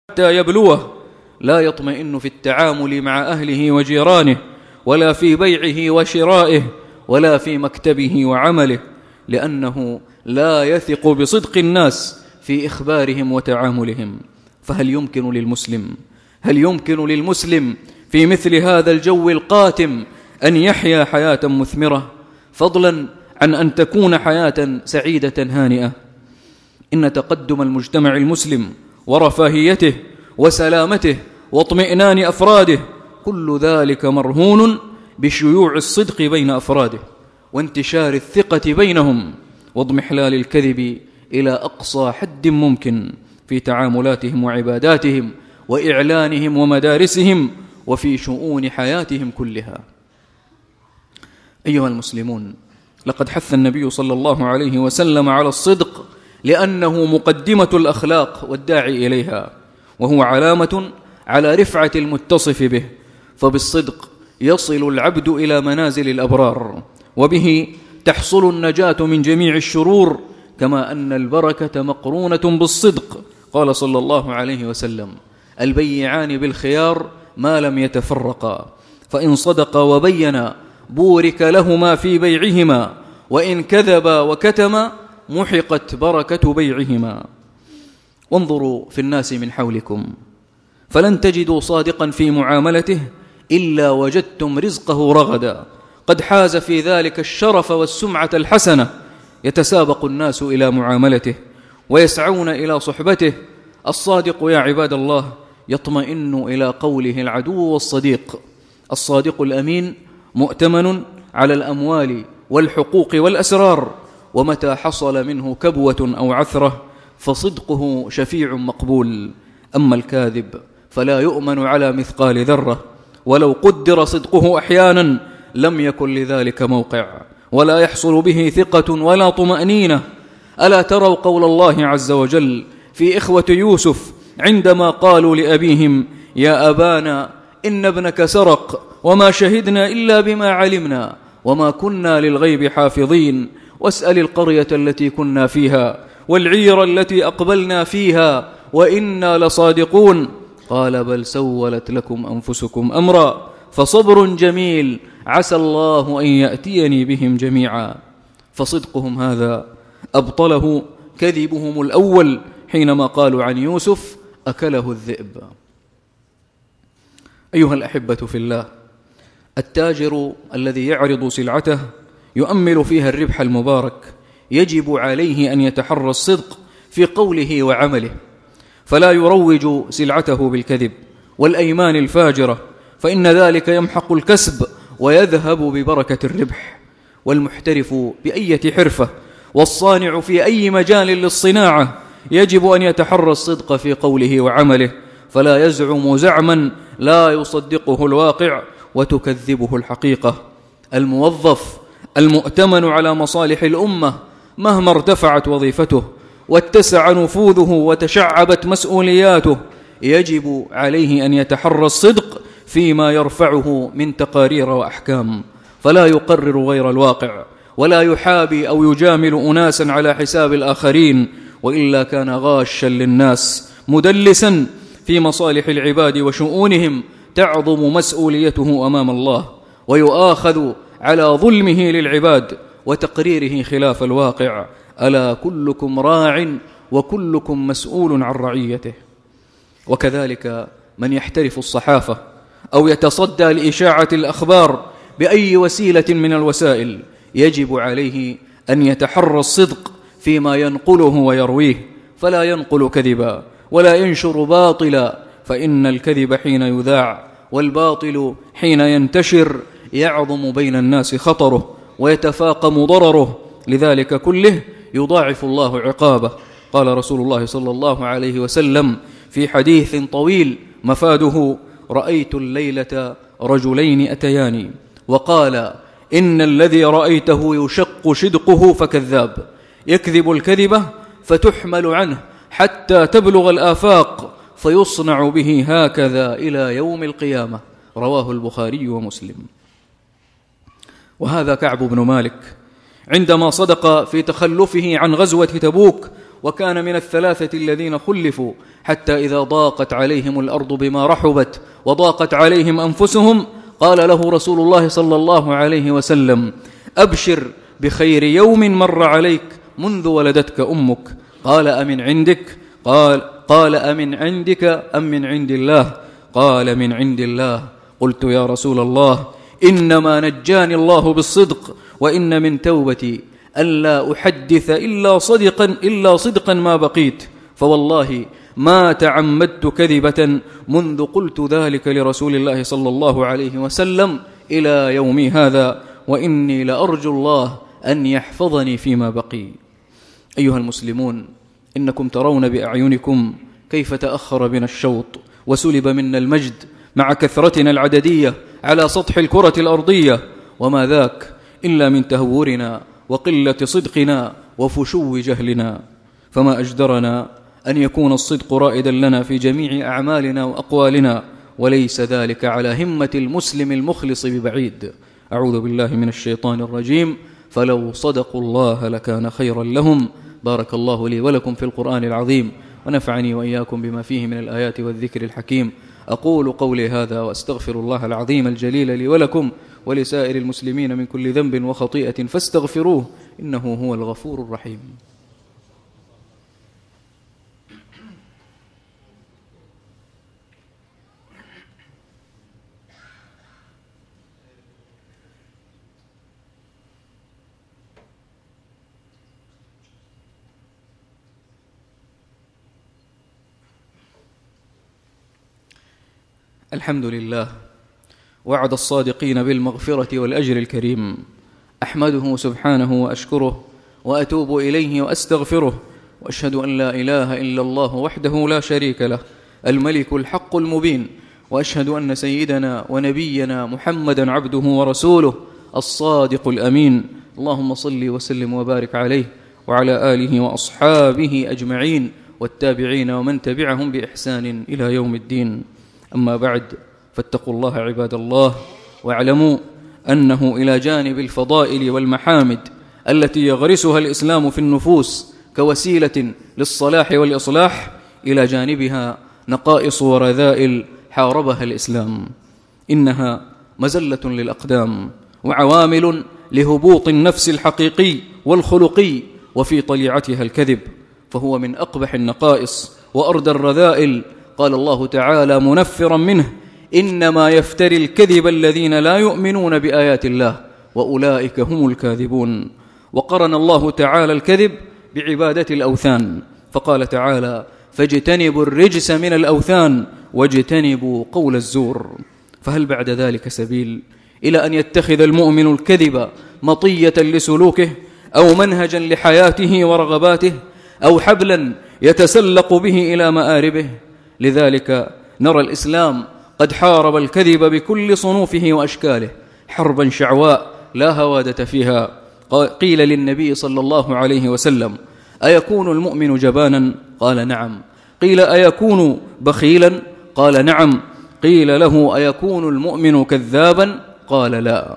حتى يبلوه لا يطمئن في التعامل مع أهله وجيرانه، ولا في بيعه وشرائه، ولا في مكتبه وعمله، لأنه لا يثق بصدق الناس في إخبارهم وتعاملهم. فهل يمكن للمسلم في مثل هذا الجو القاتم أن يحيا حياة مثمرة، فضلا عن أن تكون حياة سعيدة هانئة؟ إن تقدم المجتمع المسلم ورفاهيته وسلامته واطمئنان أفراده كل ذلك مرهون بشيوع الصدق بين أفراده، وانتشار الثقة بينهم، واضمحلال الكذب إلى أقصى حد ممكن في تعاملاتهم وعباداتهم وإعلانهم ومدارسهم وفي شؤون حياتهم كلها. أيها المسلمون، لقد حث النبي صلى الله عليه وسلم على الصدق لأنه مقدمة الأخلاق والداعي إليها، وهو علامة على رفعة المتصف به، فبالصدق يصل العبد إلى منازل الأبرار، وبه تحصل النجاة من جميع الشرور، كما أن البركة مقرونة بالصدق. قال صلى الله عليه وسلم: البيعان بالخيار ما لم يتفرقا، فإن صدقا وبينا بورك لهما في بيعهما، وإن كذبا وكتما محقت بركة بيعهما. وانظروا في الناس من حولكم، فلن تجدوا صادقا في معاملته إلا وجدتم رزقه رغدا، قد حاز في ذلك الشرف والسمعة الحسنة، يتسابق الناس إلى معاملته ويسعون إلى صحبته. الصادق يا عباد الله يطمئن إلى قوله العدو والصديق. الصادق الأمين مؤتمن على الأموال والحقوق والأسرار، ومتى حصل منه كبوة أو عثرة فصدقه شفيع مقبول. أما الكاذب فلا يؤمن على مثقال ذرة، ولو قدر صدقه أحيانا لم يكن لذلك موقع، ولا يحصل به ثقة ولا طمأنينة. ألا تروا قول الله عز وجل في إخوة يوسف عندما قالوا لأبيهم: يا أبانا إن ابنك سرق وما شهدنا إلا بما علمنا وما كنا للغيب حافظين، واسأل القرية التي كنا فيها والعير التي أقبلنا فيها وإنا لصادقون. قال: بل سولت لكم أنفسكم أمرا فصبر جميل عسى الله أن يأتيني بهم جميعا. فصدقهم هذا أبطله كذبهم الأول حينما قالوا عن يوسف: أكله الذئب. أيها الأحبة في الله، التاجر الذي يعرض سلعته يؤمل فيها الربح المبارك يجب عليه أن يتحرى الصدق في قوله وعمله، فلا يروج سلعته بالكذب والأيمان الفاجرة، فإن ذلك يمحق الكسب ويذهب ببركة الربح. والمحترف بأية حرفة والصانع في أي مجال للصناعة يجب أن يتحرى الصدق في قوله وعمله، فلا يزعم زعما لا يصدقه الواقع وتكذبه الحقيقة. الموظف المؤتمن على مصالح الأمة مهما ارتفعت وظيفته واتسع نفوذه وتشعبت مسؤولياته يجب عليه أن يتحرى الصدق فيما يرفعه من تقارير وأحكام، فلا يقرر غير الواقع، ولا يحابي أو يجامل أناسا على حساب الآخرين، وإلا كان غاشا للناس مدلسا في مصالح العباد وشؤونهم تعظم مسؤوليته أمام الله، ويؤاخذ على ظلمه للعباد وتقريره خلاف الواقع. ألا كلكم راع وكلكم مسؤول عن رعيته. وكذلك من يحترف الصحافة أو يتصدى لإشاعة الأخبار بأي وسيلة من الوسائل يجب عليه أن يتحرى الصدق فيما ينقله ويرويه، فلا ينقل كذبا ولا ينشر باطلا، فإن الكذب حين يذاع والباطل حين ينتشر يعظم بين الناس خطره ويتفاقم ضرره، لذلك كله يضاعف الله عقابه. قال رسول الله صلى الله عليه وسلم في حديث طويل مفاده: رأيت الليلة رجلين أتياني وقال: إن الذي رأيته يشق شدقه فكذاب، يكذب الكذبة فتحمل عنه حتى تبلغ الآفاق فيصنع به هكذا إلى يوم القيامة. رواه البخاري ومسلم. وهذا كعب بن مالك عندما صدق في تخلفه عن غزوة تبوك وكان من الثلاثة الذين خلفوا حتى إذا ضاقت عليهم الأرض بما رحبت وضاقت عليهم أنفسهم قال له رسول الله صلى الله عليه وسلم: أبشر بخير يوم مر عليك منذ ولدتك أمك. قال: أمن عندك؟ قال أمن عندك أم من عند الله؟ قال: من عند الله. قلت: يا رسول الله، إنما نجاني الله بالصدق، وإن من توبتي ألا أحدث إلا صدقا ما بقيت، فوالله ما تعمدت كذبة منذ قلت ذلك لرسول الله صلى الله عليه وسلم إلى يومي هذا، وإني لأرجو الله أن يحفظني فيما بقي. أيها المسلمون، إنكم ترون بأعينكم كيف تأخر بنا الشوط وسلب منا المجد مع كثرتنا العددية على سطح الكرة الأرضية، وما ذاك إلا من تهورنا وقلة صدقنا وفشو جهلنا. فما أجدرنا أن يكون الصدق رائدا لنا في جميع أعمالنا وأقوالنا، وليس ذلك على همة المسلم المخلص ببعيد. أعوذ بالله من الشيطان الرجيم. فلو صدقوا الله لكان خيرا لهم. بارك الله لي ولكم في القرآن العظيم، ونفعني وإياكم بما فيه من الآيات والذكر الحكيم. أقول قولي هذا وأستغفر الله العظيم الجليل لي ولكم ولسائر المسلمين من كل ذنب وخطيئة فاستغفروه، إنه هو الغفور الرحيم. الحمد لله، وعد الصادقين بالمغفرة والأجر الكريم. أحمده سبحانه وأشكره وأتوب إليه وأستغفره، وأشهد أن لا إله إلا الله وحده لا شريك له الملك الحق المبين، وأشهد أن سيدنا ونبينا محمدا عبده ورسوله الصادق الأمين. اللهم صل وسلم وبارك عليه وعلى آله وأصحابه أجمعين والتابعين ومن تبعهم بإحسان إلى يوم الدين. أما بعد، فاتقوا الله عباد الله، واعلموا أنه إلى جانب الفضائل والمحامد التي يغرسها الإسلام في النفوس كوسيلة للصلاح والإصلاح، إلى جانبها نقائص ورذائل حاربها الإسلام. إنها مزلة للأقدام وعوامل لهبوط النفس الحقيقي والخلقي، وفي طليعتها الكذب، فهو من أقبح النقائص وأردى الرذائل. قال الله تعالى منفرا منه: إنما يفتري الكذب الذين لا يؤمنون بآيات الله وأولئك هم الكاذبون. وقرن الله تعالى الكذب بعبادة الأوثان، فقال تعالى: فاجتنبوا الرجس من الأوثان واجتنبوا قول الزور. فهل بعد ذلك سبيل إلى أن يتخذ المؤمن الكذب مطية لسلوكه، أو منهجا لحياته ورغباته، أو حبلا يتسلق به إلى مآربه؟ لذلك نرى الإسلام قد حارب الكذب بكل صنوفه وأشكاله حربا شعواء لا هوادة فيها. قيل للنبي صلى الله عليه وسلم: أيكون المؤمن جبانا؟ قال: نعم. قيل: أيكون بخيلا؟ قال: نعم. قيل له: أيكون المؤمن كذابا؟ قال: لا.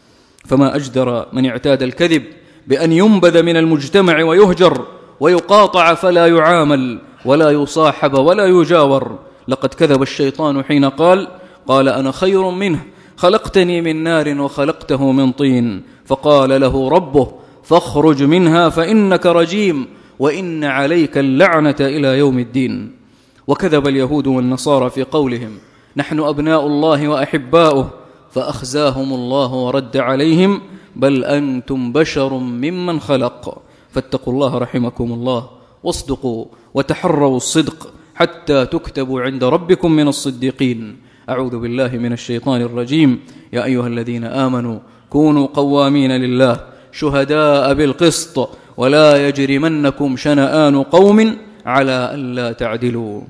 فما أجدر من اعتاد الكذب بأن ينبذ من المجتمع ويهجر ويقاطع فلا يعامل ولا يصاحب ولا يجاور. لقد كذب الشيطان حين قال: أنا خير منه، خلقتني من نار وخلقته من طين. فقال له ربه: فاخرج منها فإنك رجيم وإن عليك اللعنة إلى يوم الدين. وكذب اليهود والنصارى في قولهم: نحن أبناء الله وأحباؤه، فأخزاهم الله ورد عليهم: بل أنتم بشر ممن خلق. فاتقوا الله رحمكم الله، واصدقوا وتحروا الصدق حتى تكتبوا عند ربكم من الصديقين. أعوذ بالله من الشيطان الرجيم. يا أيها الذين آمنوا كونوا قوامين لله شهداء بالقسط، ولا يجرمنكم شنآن قوم على ألا تعدلوا.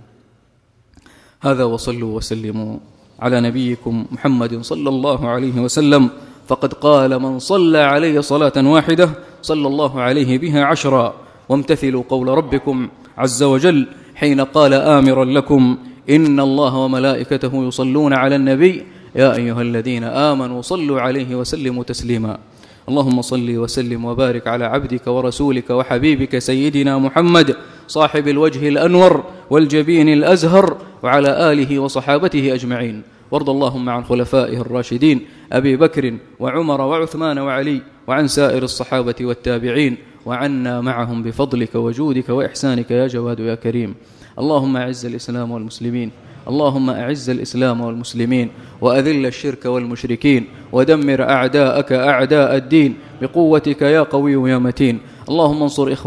هذا، وصلوا وسلموا على نبيكم محمد صلى الله عليه وسلم، فقد قال: من صلى علي صلاة واحدة صلى الله عليه بها 10. وامتثلوا قول ربكم عز وجل حين قال آمرا لكم: إن الله وملائكته يصلون على النبي يا أيها الذين آمنوا صلوا عليه وسلموا تسليما. اللهم صل وسلم وبارك على عبدك ورسولك وحبيبك سيدنا محمد صاحب الوجه الأنور والجبين الأزهر وعلى آله وصحابته أجمعين. وارض اللهم عن خلفائه الراشدين أبي بكر وعمر وعثمان وعلي وعن سائر الصحابة والتابعين وعنا معهم بفضلك وجودك وإحسانك يا جواد يا كريم. اللهم أعز الإسلام والمسلمين، اللهم أعز الإسلام والمسلمين وأذل الشرك والمشركين ودمر أعداءك أعداء الدين بقوتك يا قوي يا متين. اللهم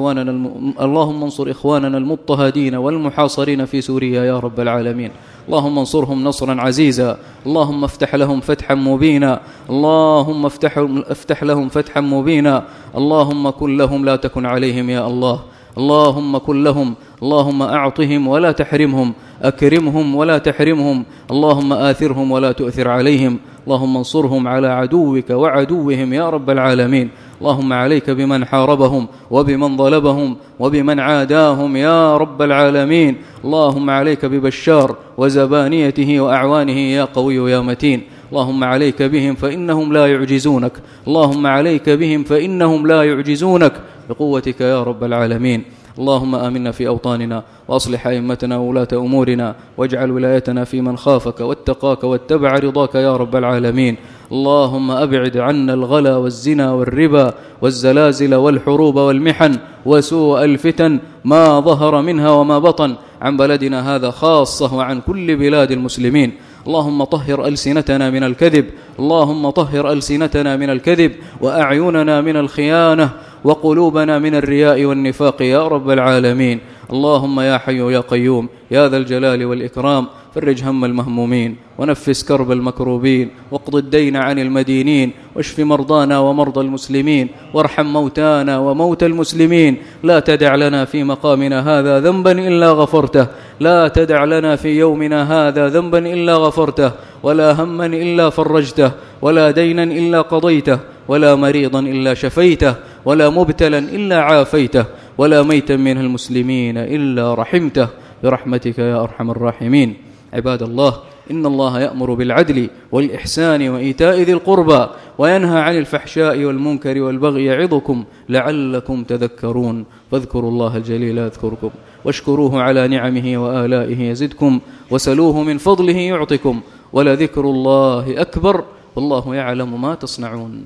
انصر إخواننا المضطهدين والمحاصرين في سوريا يا رب العالمين. اللهم انصرهم نصرا عزيزا، اللهم افتح لهم فتحا مبينا، اللهم افتح لهم فتحا مبينا. اللهم كن لهم لا تكن عليهم يا الله، اللهم كن لهم، اللهم أعطهم ولا تحرمهم، أكرمهم ولا تحرمهم، اللهم آثرهم ولا تؤثر عليهم، اللهم انصرهم على عدوك وعدوهم يا رب العالمين. اللهم عليك بمن حاربهم وبمن ظلمهم وبمن عاداهم يا رب العالمين. اللهم عليك ببشار وزبانيته وأعوانه يا قوي يا متين. اللهم عليك بهم فإنهم لا يعجزونك، اللهم عليك بهم فإنهم لا يعجزونك بقوتك يا رب العالمين. اللهم آمنا في أوطاننا وأصلح أئمتنا وولاة أمورنا واجعل ولايتنا في من خافك واتقاك واتبع رضاك يا رب العالمين. اللهم أبعد عنا الغلا والزنا والربا والزلازل والحروب والمحن وسوء الفتن ما ظهر منها وما بطن عن بلدنا هذا خاصة وعن كل بلاد المسلمين. اللهم طهر ألسنتنا من الكذب، اللهم طهر ألسنتنا من الكذب وأعيننا من الخيانة وقلوبنا من الرياء والنفاق يا رب العالمين. اللهم يا حي يا قيوم يا ذا الجلال والإكرام فرج هم المهمومين ونفس كرب المكروبين واقض الدين عن المدينين واشف مرضانا ومرضى المسلمين وارحم موتانا وموتى المسلمين. لا تدع لنا في مقامنا هذا ذنبا إلا غفرته، لا تدع لنا في يومنا هذا ذنبا إلا غفرته، ولا هما إلا فرجته، ولا دينا إلا قضيته، ولا مريضا إلا شفيته، ولا مبتلا إلا عافيته، ولا ميتا من المسلمين إلا رحمته برحمتك يا أرحم الراحمين. عباد الله، إن الله يأمر بالعدل والإحسان وإيتاء ذي القربى وينهى عن الفحشاء والمنكر والبغي يعظكم لعلكم تذكرون. فاذكروا الله الجليل يذكركم واشكروه على نعمه وآلائه يزدكم وسلوه من فضله يعطكم ولذكر الله أكبر والله يعلم ما تصنعون.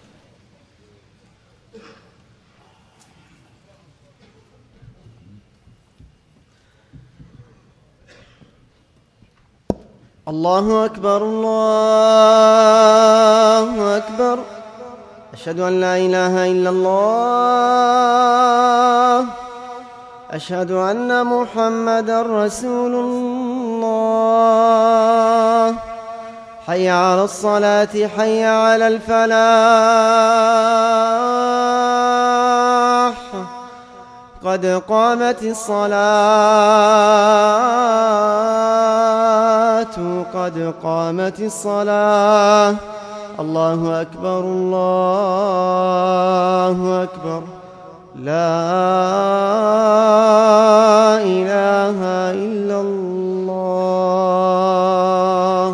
الله أكبر الله أكبر، أشهد أن لا إله إلا الله، أشهد أن محمدا رسول الله. حي على الصلاة حي على الفلاح، قد قامت الصلاة، قد قامت الصلاة. الله أكبر الله أكبر، لا إله إلا الله.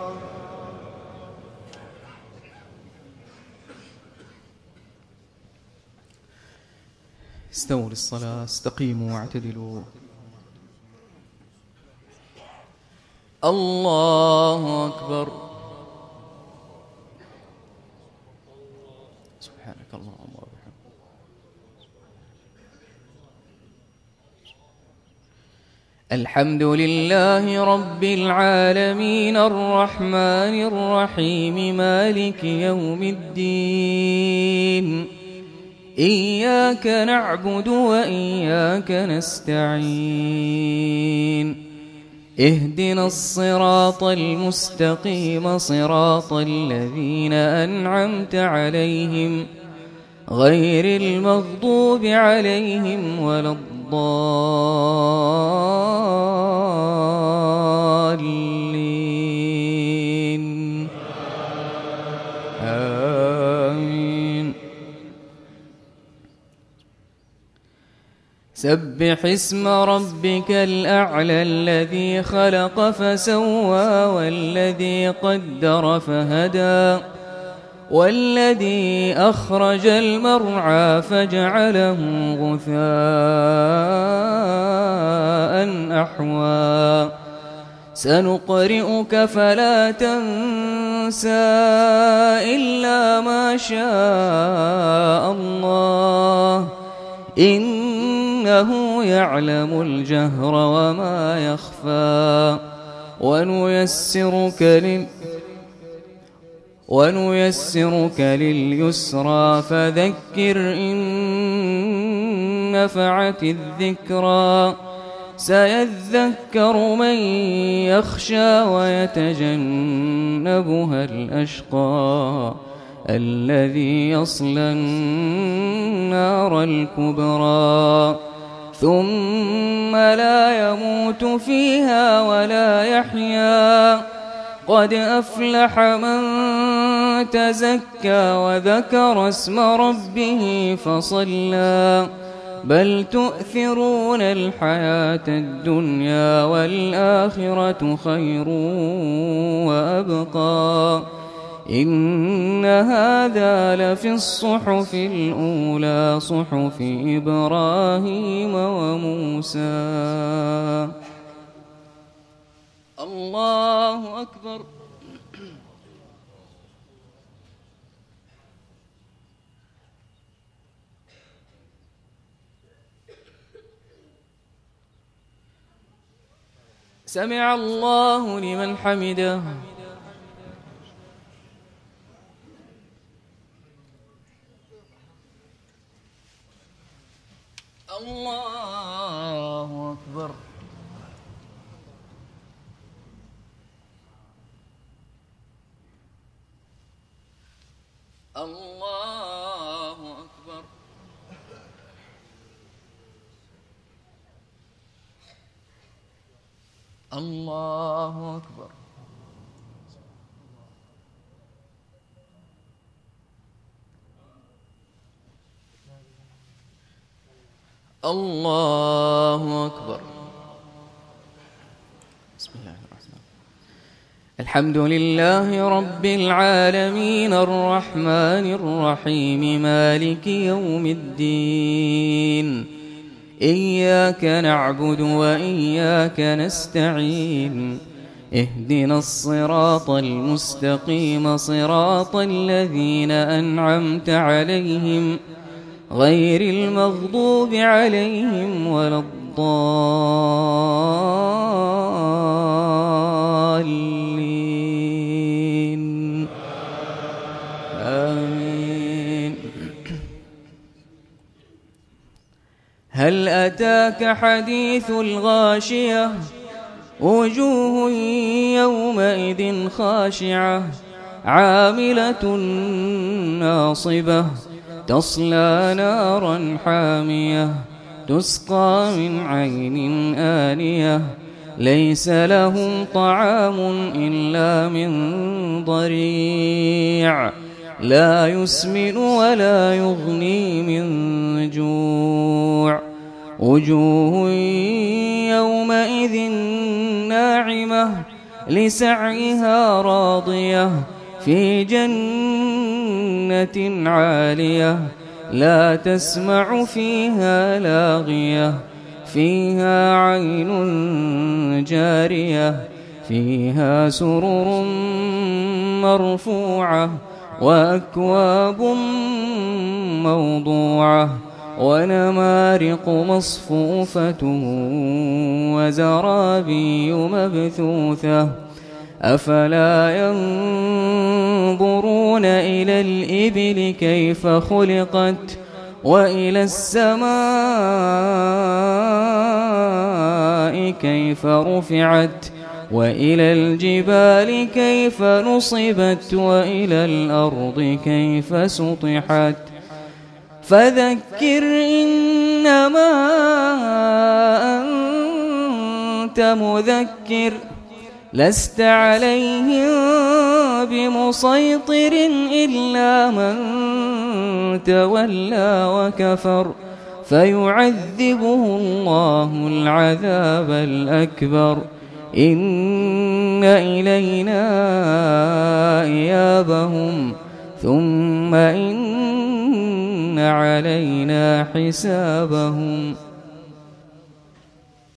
استووا للصلاة، استقيموا واعتدلوا. الله أكبر. سبحانك اللهم وبحمدك. الحمد لله رب العالمين الرحمن الرحيم مالك يوم الدين، إياك نعبد وإياك نستعين، اهدنا الصراط المستقيم صراط الذين أنعمت عليهم غير المغضوب عليهم ولا الضالين. آمين. سبح اسم ربك الأعلى الذي خلق فسوى والذي قدر فهدى والذي أخرج المرعى فجعله غثاء أحوى سنقرئك فلا تنسى إلا ما شاء الله إنه يعلم الجهر وما يخفى ونيسرك لليسرى فذكر إن نفعت الذكرى سيذكر من يخشى ويتجنبها الأشقى الذي يصلى النار الكبرى ثم لا يموت فيها ولا يحيا قد أفلح من تزكى وذكر اسم ربه فصلى بل تؤثرون الحياة الدنيا والآخرة خير وأبقى إن هذا لفي الصحف الأولى صحف إبراهيم وموسى. الله أكبر. سمع الله لمن حمده. الله أكبر. الله أكبر. الله أكبر. الله أكبر. بسم الله الرحمن الرحيم. الحمد لله رب العالمين الرحمن الرحيم مالك يوم الدين إياك نعبد وإياك نستعين اهدنا الصراط المستقيم صراط الذين أنعمت عليهم غير المغضوب عليهم ولا الضالين آمين. هل أتاك حديث الغاشية وجوه يومئذ خاشعة عاملة ناصبة تصلى نارا حامية تسقى من عين آنية ليس لهم طعام إلا من ضريع لا يسمن ولا يغني من جوع وجوه يومئذ ناعمة لسعيها راضية في جنة عالية لا تسمع فيها لاغية فيها عين جارية فيها سرر مرفوعة وأكواب موضوعة ونمارق مصفوفة وزرابي مبثوثة أفلا ينظرون إلى الإبل كيف خلقت وإلى السماء كيف رفعت وإلى الجبال كيف نصبت وإلى الأرض كيف سطحت فذكر إنما أنت مذكر لست عليهم بمسيطر إلا من تولى وكفر فيعذبه الله العذاب الأكبر إن إلينا إيابهم ثم إن علينا حسابهم.